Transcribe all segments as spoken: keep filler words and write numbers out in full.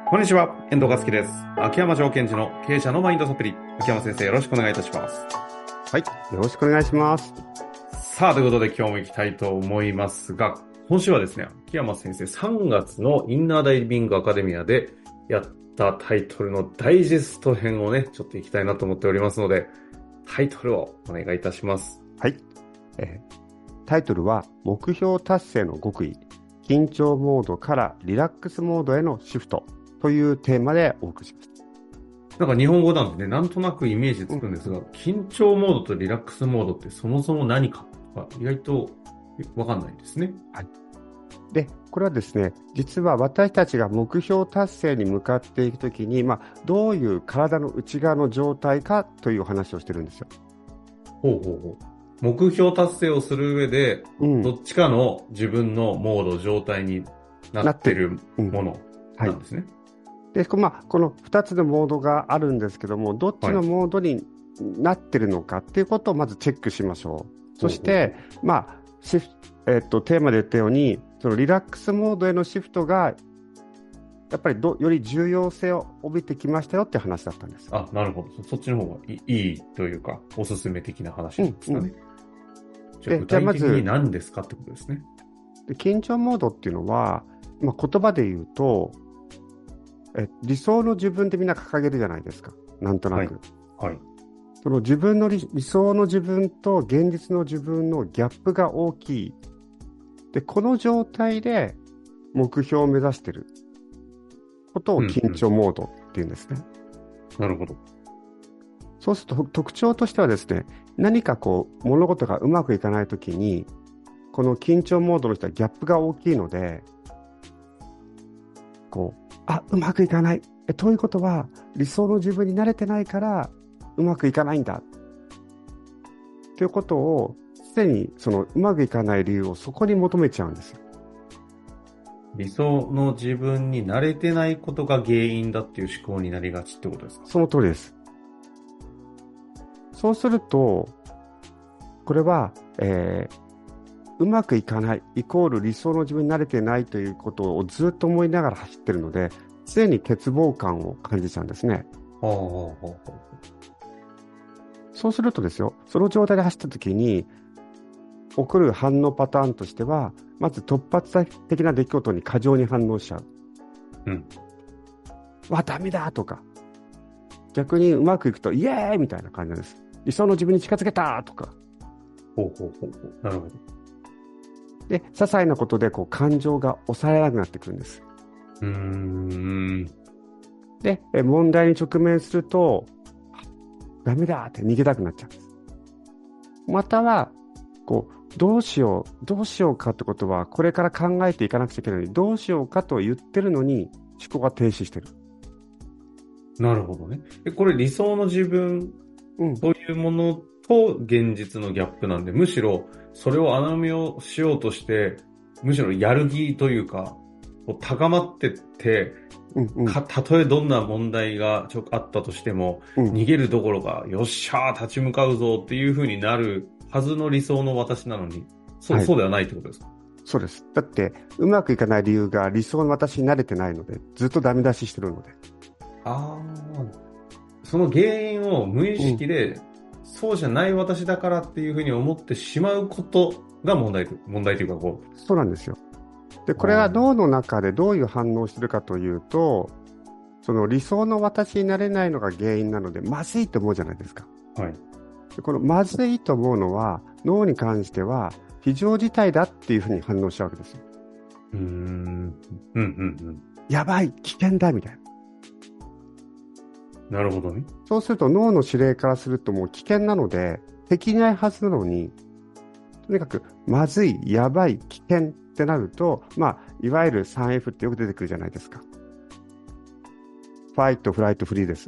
こんにちは、遠藤和樹です。秋山条件時の経営者のマインドサプリ。秋山先生、よろしくお願いいたします。 はい、よろしくお願いします。 さあ、ということで今日も行きたいと思いますが、今週はですね、秋山先生、さんがつのインナーダイビングアカデミアでやったタイトルのダイジェスト編をね、ちょっと行きたいなと思っておりますので、タイトルをお願いいたします。 はい、えー、タイトルは、目標達成の極意、緊張モードからリラックスモードへのシフトというテーマでお送りします。 なんか日本語なんでね、なんとなくイメージつくんですが、うん、緊張モードとリラックスモードってそもそも何かとか意外とわかんないですね。 はい。で、これはですね、実は私たちが目標達成に向かっていくときに、まあ、どういう体の内側の状態かというお話をしてるんですよ。 ほうほうほう。目標達成をする上で、うん、どっちかの自分のモード、状態になってるものなんですね。うんはいでまあ、このふたつのモードがあるんですけども、どっちのモードになってるのかっていうことをまずチェックしましょう。はい、そして、まあシフえっと、テーマで言ったように、そのリラックスモードへのシフトがやっぱりどより重要性を帯びてきましたよって話だったんです。 あ、なるほど。そっちの方がいい、いいというか、おすすめ的な話なんですかね。うんうん、じゃあ具体的に何ですかってことですね。 で緊張モードっていうのは、まあ、言葉で言うと、え理想の自分ってみんな掲げるじゃないですか、なんとなく。 はい。はい、 その自分の理、理想の自分と現実の自分のギャップが大きい。で、この状態で目標を目指していることを緊張モードっていうんですね。 うんうん、なるほど。 そうすると特徴としてはですね、何かこう物事がうまくいかないときに、この緊張モードの人はギャップが大きいので、こうあ、うまくいかない。えということは、理想の自分に慣れてないから、うまくいかないんだ。ということを、すでにそのうまくいかない理由をそこに求めちゃうんですよ。 理想の自分に慣れてないことが原因だっていう思考になりがちってことですか？ その通りです。そうすると、これは、えー、うまくいかないイコール理想の自分に慣れてないということをずっと思いながら走ってるので、常に欠乏感を感じちゃうんですね。 はあはあはあ、 そうするとですよ、その状態で走った時に起こる反応パターンとしては、まず突発的な出来事に過剰に反応しちゃう。 うん。 わ、ダメだとか、逆にうまくいくとイエーイみたいな感じなんです。理想の自分に近づけたとか。 ほうほうほうほう。なるほど。 で、些細なことでこう感情が抑えられなくなってくるんです。 うーん。 で、問題に直面すると、ダメだって逃げたくなっちゃうんです。または、こう、どうしよう、どうしようかってことは、これから考えていかなくちゃいけないのに、どうしようかと言ってるのに、思考が停止してる。 なるほどね。え、これ理想の自分というものと現実のギャップなんで、うん、むしろそれを穴埋めをしようとして、むしろやる気というか、高まってって、うんうん、かたとえどんな問題がちょあったとしても、うん、逃げるどころか、よっしゃー立ち向かうぞっていう風になるはずの理想の私なのに、そう、はい、そうではないってことですか？ そうです。だって、うまくいかない理由が理想の私に慣れてないので、ずっとダメ出ししてるので。 ああ、その原因を無意識で、うん、そうじゃない私だからっていう風に思ってしまうことが問題、問題というかこう。 そうなんですよ。で、これは脳の中でどういう反応をしてるかというと、その理想の私になれないのが原因なので、まずいと思うじゃないですか。 はい。 でこのまずいと思うのは、脳に関しては非常事態だっていうふうに反応しちゃうわけですよ。 うーん。うんうんうん。 やばい、危険だみたいな。なるほどね。 そうすると脳の指令からするともう危険なので、敵にないはずなのに、とにかくまずい、やばい、危険ってなると、まあ、いわゆる スリーエフ ってよく出てくるじゃないですか。ファイト、フライト、フリーです。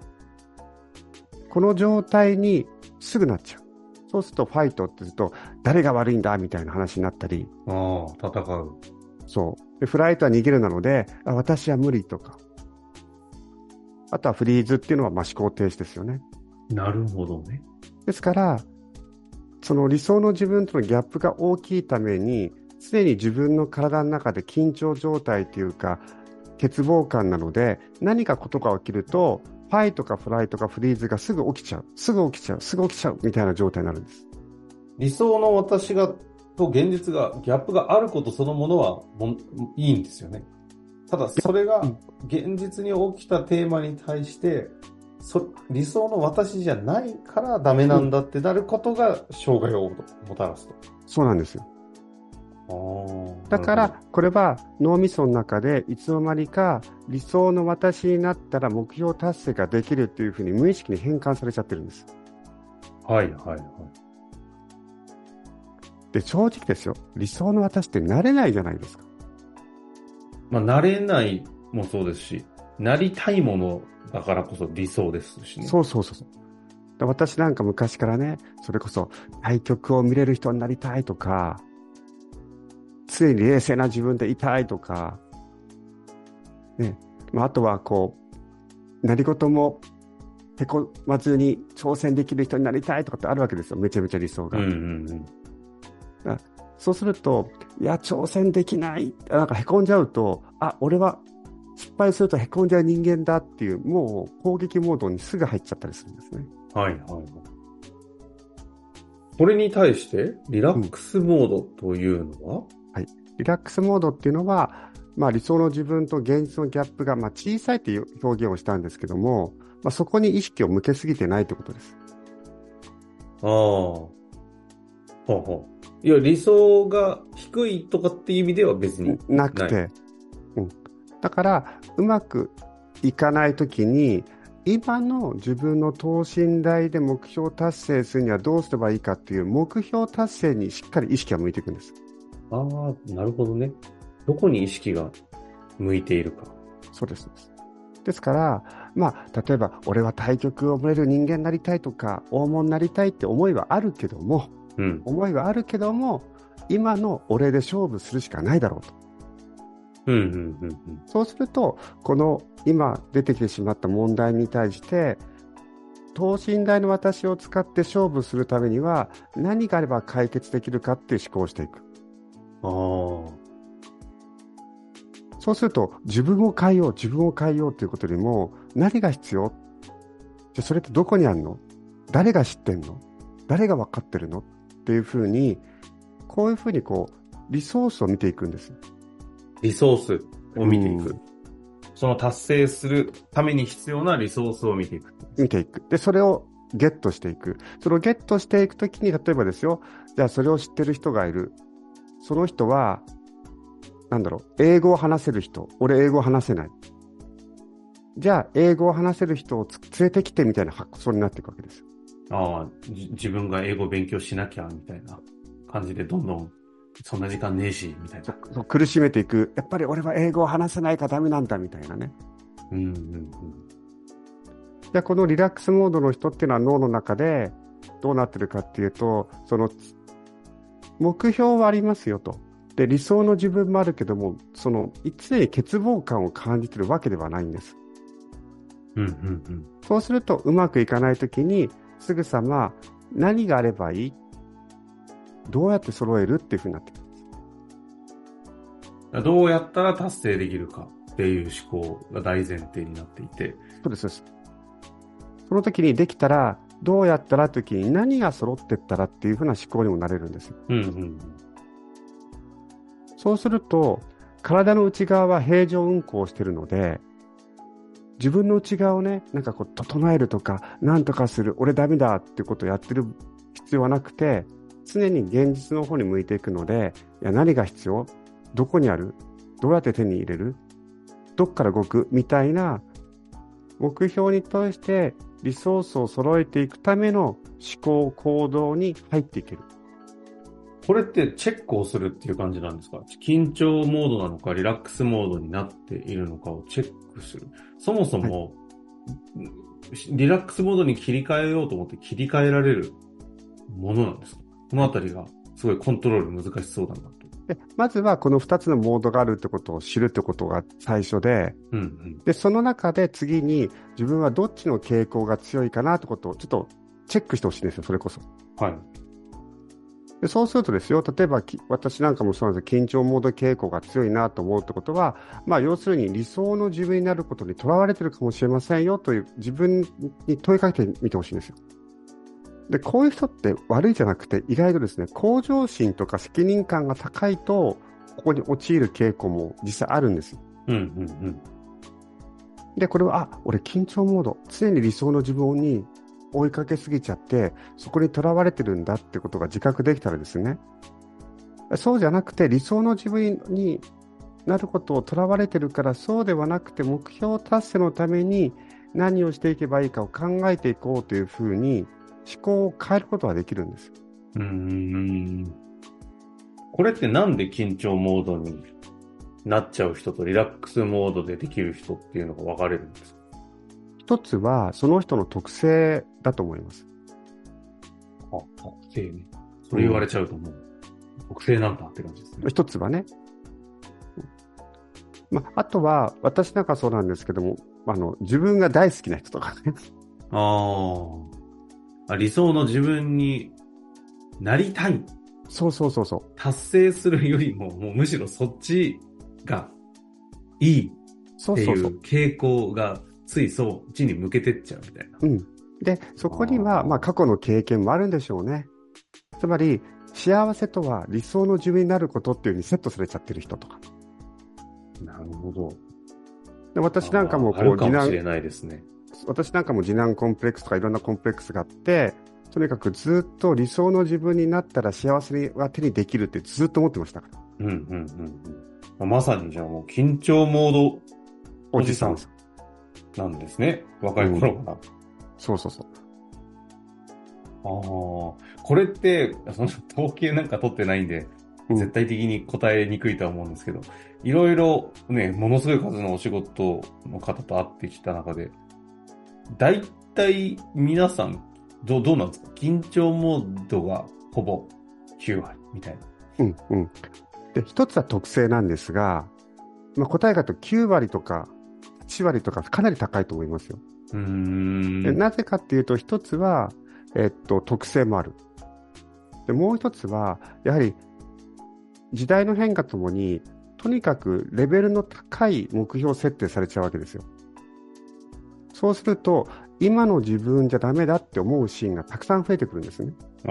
この状態にすぐなっちゃう。そうするとファイトって言うと誰が悪いんだみたいな話になったり、 ああ、戦う。 そうでフライトは逃げるなので、あ私は無理とか、あとはフリーズっていうのはまあ思考停止ですよね。 なるほどね。 ですからその理想の自分とのギャップが大きいために、常に自分の体の中で緊張状態というか欠乏感なので、何かことが起きると、ファイとかフライとかフリーズがすぐ起きちゃう、すぐ起きちゃう、すぐ起きちゃうみたいな状態になるんです。 理想の私がと現実がギャップがあることそのものはもいいんですよね。ただそれが現実に起きたテーマに対してそ理想の私じゃないからダメなんだってなることが障害をもたらすと。 そうなんですよ。 あだからこれは脳みその中でいつの間にか理想の私になったら目標達成ができるっていうふうに無意識に変換されちゃってるんです。 はいはいはい。 で、正直ですよ、理想の私ってなれないじゃないですか。 まあ、なれないもそうですし、なりたいものだからこそ理想ですしね。 そうそうそうそう。で、私なんか昔からね、それこそ対局を見れる人になりたいとか、常に冷静な自分でいたいとか、ね、まあ、あとはこう、何事もへこまずに挑戦できる人になりたいとかってあるわけですよ、めちゃめちゃ理想が。 うんうんうん。 そうすると、いや、挑戦できない、なんかへこんじゃうと、あ、俺は失敗するとへこんじゃう人間だっていう、もう攻撃モードにすぐ入っちゃったりするんですね。 はいはいはい。これに対して、リラックスモードというのは、うん、 はい。リラックスモードっていうのは、まあ、理想の自分と現実のギャップが、まあ、小さいという表現をしたんですけども、まあ、そこに意識を向けすぎてないということです。 ああ。ほうほう。いや、理想が低いとかっていう意味では別にない。 なくて。うん。だから、うまくいかないときに、今の自分の等身大で目標達成するにはどうすればいいかっていう目標達成にしっかり意識が向いていくんです。 ああ、なるほどね。どこに意識が向いているか。 そうです。ですから、まあ、例えば、俺は対局を覚える人間になりたいとか、大物になりたいって思いはあるけども、うん、思いはあるけども、今の俺で勝負するしかないだろうと。 うんうんうんうん、 そうすると、この今出てきてしまった問題に対して、等身大の私を使って勝負するためには、何があれば解決できるかっていう思考をしていく。 ああ。 そうすると、自分を変えよう、自分を変えようということよりも、何が必要？じゃそれってどこにあるの？誰が知ってんの？誰が分かってるの？っていうふうに、こういうふうにこう、リソースを見ていくんです。 リソースを見ていく。その達成するために必要なリソースを見ていく。 見ていく。で、それをゲットしていく。それをゲットしていくときに、例えばですよ、じゃあそれを知ってる人がいる。その人は、なんだろう、英語を話せる人。俺英語を話せない。じゃあ、英語を話せる人を連れてきてみたいな発想になっていくわけです。 ああ、自分が英語を勉強しなきゃみたいな感じでどんどんそんな時間ねえしみたいな。 そう苦しめていく。やっぱり俺は英語を話せないからダメなんだみたいなね。 うんうんうん。 じゃあこのリラックスモードの人っていうのは脳の中でどうなってるかっていうと、その目標はありますよと。で、理想の自分もあるけども、その常に欠乏感を感じてるわけではないんです。 うんうんうん。 そうするとうまくいかないときにすぐさま何があればいい？どうやって揃えるっていうふうになってくるんです。どうやったら達成できるかっていう思考が大前提になっていて。 そうです、そうです。その時にできたら、どうやったらという時に何が揃っていったらっていうふうな思考にもなれるんですよ。 うんうん、 そうすると、体の内側は平常運行しているので、自分の内側をね、なんかこう整えるとか、なんとかする、俺ダメだっていうことをやってる必要はなくて、常に現実の方に向いていくので、いや何が必要？どこにある？どうやって手に入れる？どっから動く？みたいな目標に対してリソースを揃えていくための思考行動に入っていける。 これってチェックをするっていう感じなんですか？緊張モードなのかリラックスモードになっているのかをチェックする。そもそも、はい、リラックスモードに切り替えようと思って切り替えられるものなんですか？このあたりがすごいコントロール難しそうだなと。 でまずはこのふたつのモードがあるってことを知るってことが最初で、 うんうん、 でその中で次に自分はどっちの傾向が強いかなってことをちょっとチェックしてほしいんですよ、それこそ。 はい。 でそうするとですよ、例えば私なんかもそうなんですけど、緊張モード傾向が強いなと思うってことは、まあ、要するに理想の自分になることにとらわれてるかもしれませんよという自分に問いかけてみてほしいんですよ。で、こういう人って悪いじゃなくて、意外とですね、向上心とか責任感が高いと、ここに陥る傾向も実際あるんです。 うんうんうん。 で、これは、あ、俺緊張モード、常に理想の自分に追いかけすぎちゃって、そこにとらわれてるんだってことが自覚できたらですね、そうじゃなくて理想の自分になることをとらわれてるから、そうではなくて目標達成のために何をしていけばいいかを考えていこうというふうに思考を変えることができるんです。 うーん。これってなんで緊張モードになっちゃう人とリラックスモードでできる人っていうのが分かれるんですか？ 一つはその人の特性だと思います。 あ、特性ね。それ言われちゃうともう、うん、特性なんだって感じですね。 一つはね。まあ、あとは私なんかそうなんですけども、あの自分が大好きな人とかね。 ああ。理想の自分になりたい。 そうそうそうそう。 達成するよりも、もうむしろそっちがいいっていう傾向がついそっちに向けてっちゃうみたいな。 うん。で、そこには、まあ過去の経験もあるんでしょうね。つまり、幸せとは理想の自分になることっていう風にセットされちゃってる人とか。 なるほど。 で私なんかもこう、 あるかもしれないですね。 私なんかも次男コンプレックスとかいろんなコンプレックスがあって、とにかくずっと理想の自分になったら幸せは手にできるってずっと思ってましたから。 うんうんうんうん。まさにじゃあもう緊張モードおじさんなんですね。若い頃から、うん。 そうそうそう。 ああ、これって、その統計なんか取ってないんで、うん、絶対的に答えにくいとは思うんですけど、いろいろね、ものすごい数のお仕事の方と会ってきた中で、大体皆さん、どう、どうなんですか？緊張モードがほぼきゅうわりみたいな。 うんうん。で、一つは特性なんですが、まあ、答えがときゅうわりとかはちわりとかかなり高いと思いますよ。 うーん。 でなぜかっていうと、一つは、えっと、特性もある。で、もう一つは、やはり時代の変化ともに、とにかくレベルの高い目標設定されちゃうわけですよ。そうすると、今の自分じゃダメだって思うシーンがたくさん増えてくるんですね。 ああ。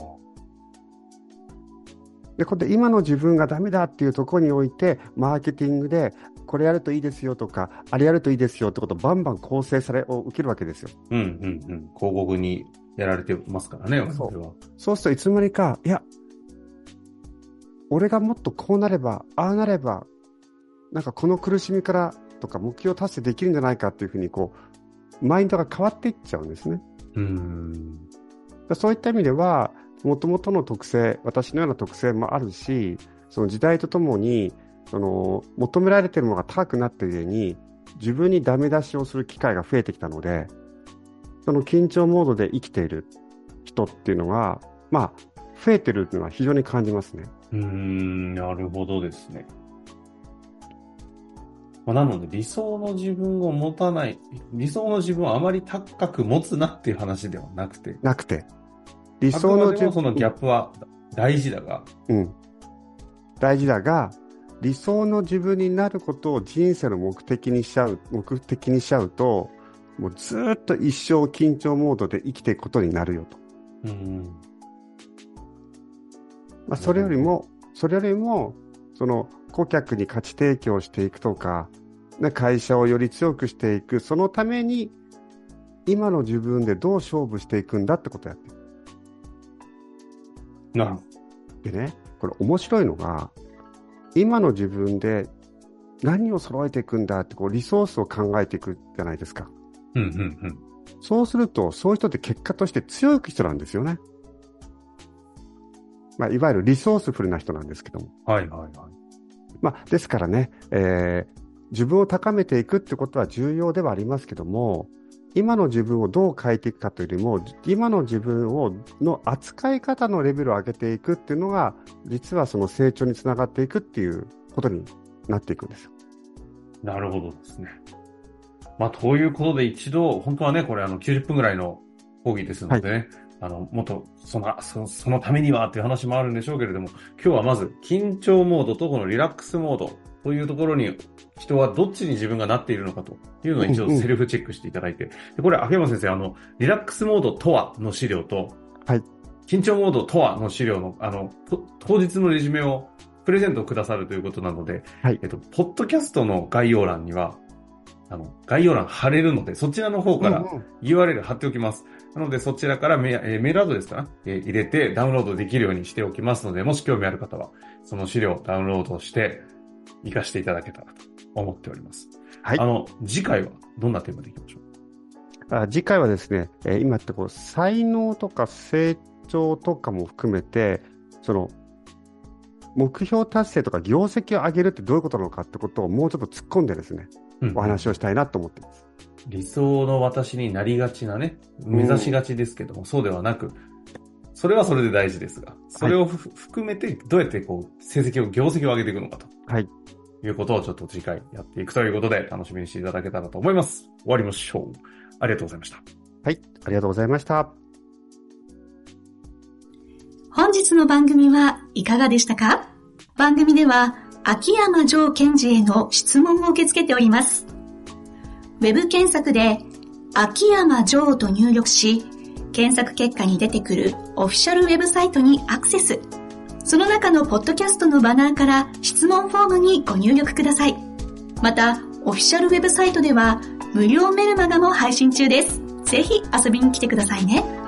で、これで今の自分がダメだっていうところにおいて、マーケティングで、これやるといいですよとか、あれやるといいですよってことをバンバン構成されを受けるわけですよ。 うんうんうん。広告にやられてますからね、我々は。 そうするといつの間にか、いや、俺がもっとこうなれば、ああなれば、なんかこの苦しみからとか目標達成できるんじゃないかっていうふうにこう、マインドが変わっていっちゃうんですね。 うーん。 そういった意味では、もともとの特性、私のような特性もあるし、その時代とともに、その求められているものが高くなっているように、自分にダメ出しをする機会が増えてきたので、その緊張モードで生きている人っていうのが、まあ、増えてるっていうのは非常に感じますね。 うーん、なるほどですね。まあ、なので理想の自分を持たない、理想の自分をあまり高く持つなっていう話ではなくて。 なくて。理想の自分。 そのギャップは大事だが。 うん。大事だが、理想の自分になることを人生の目的にしちゃう、目的にしちゃうと、もうずっと一生緊張モードで生きていくことになるよと。 うん。 まあ、それよりも、それよりも、その顧客に価値提供していくとか、ね、会社をより強くしていく、そのために今の自分でどう勝負していくんだってことをやってる。 なるほど。でね、これ面白いのが、今の自分で何を揃えていくんだってこうリソースを考えていくじゃないですか。 うんうんうん。 そうすると、そういう人って結果として強い人なんですよね。まあ、いわゆるリソースフルな人なんですけども。 はいはいはい。 まあ、ですからね、えー、自分を高めていくってことは重要ではありますけども、今の自分をどう変えていくかというよりも、今の自分をの扱い方のレベルを上げていくっていうのが、実はその成長につながっていくっていうことになっていくんですよ。 なるほどですね。まあ、ということで一度、本当はね、これあのきゅうじゅっぷんぐらいの講義ですのでね、 あの、もっと、その、そそのためにはっていう話もあるんでしょうけれども、今日はまず、緊張モードとこのリラックスモードというところに、人はどっちに自分がなっているのかというのを一度セルフチェックしていただいて、うんうん、でこれ、秋山先生、あの、リラックスモードとはの資料と、 はい。 緊張モードとはの資料の、あの、当日のレジュメをプレゼントくださるということなので、はい。えっと、ポッドキャストの概要欄には、あの、概要欄貼れるので、そちらの方から ユーアールエル 貼っておきます。うんうん、なので、そちらからメ、えー、メールアドレスかな、えー、入れてダウンロードできるようにしておきますので、もし興味ある方は、その資料をダウンロードして活かしていただけたらと思っております。はい。あの、次回はどんなテーマでいきましょう？ あ、次回はですね、えー、今ってこう、才能とか成長とかも含めて、その、目標達成とか業績を上げるってどういうことなのかってことをもうちょっと突っ込んでですね、うん、お話をしたいなと思っています。 理想の私になりがちなね、目指しがちですけども、うん、そうではなく、それはそれで大事ですが、それを、はい、含めてどうやってこう、成績を、業績を上げていくのかと。はい。いうことをちょっと次回やっていくということで、楽しみにしていただけたらと思います。終わりましょう。ありがとうございました。 はい、ありがとうございました。 本日の番組はいかがでしたか？番組では秋山城賢治への質問を受け付けております。ウェブ検索で秋山城と入力し、検索結果に出てくるオフィシャルウェブサイトにアクセス。その中のポッドキャストのバナーから質問フォームにご入力ください。また、オフィシャルウェブサイトでは無料メルマガも配信中です。ぜひ遊びに来てくださいね。